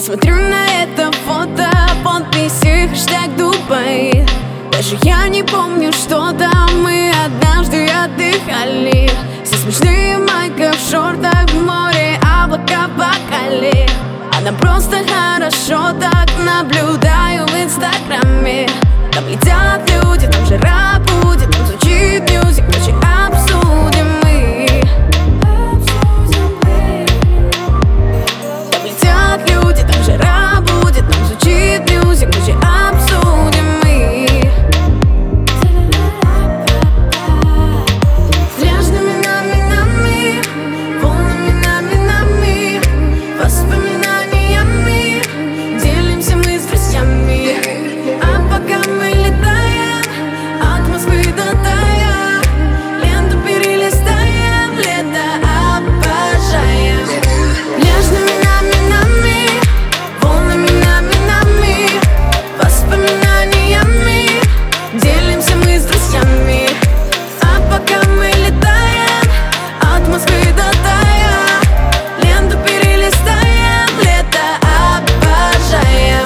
смотрю на это фото, подписи хэштег Дубай. Даже я не помню, что там мы однажды отдыхали. Все смешные в майках, в шортах, в море, облака в бокале. А нам просто хорошо, так наблюдаю в инстаграме. Там летят люди, там жара будет, там звучит мьюзик, короче, обсудим мы. Там летят люди, там жара будет, там звучит мьюзик, короче, обсудим мы. Пляжными нами, волнами нами, воспоминаниями делимся мы с друзьями. А пока мы летаем от Москвы до Тая, ленту перелистаем, лето обожаем. Пляжными нами, волнами нами, воспоминаниями делимся мы с друзьями. А пока мы летаем от Москвы до Тая, ленту перелистаем, лето обожаем.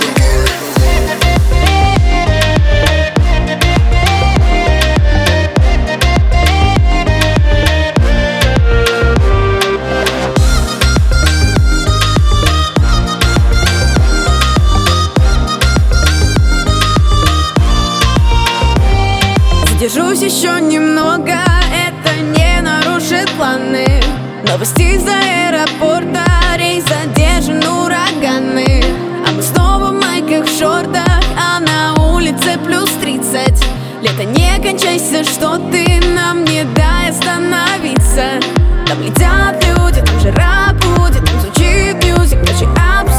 Задержусь еще немного, это не нарушит планы. Новости из аэропорта, рейс задержан ураганы. А мы снова в майках, в шортах, а на улице плюс 30. Лето, не кончайся, что ты нам не дай остановиться. Там летят люди, там жара будет, там звучит мьюзик, короче,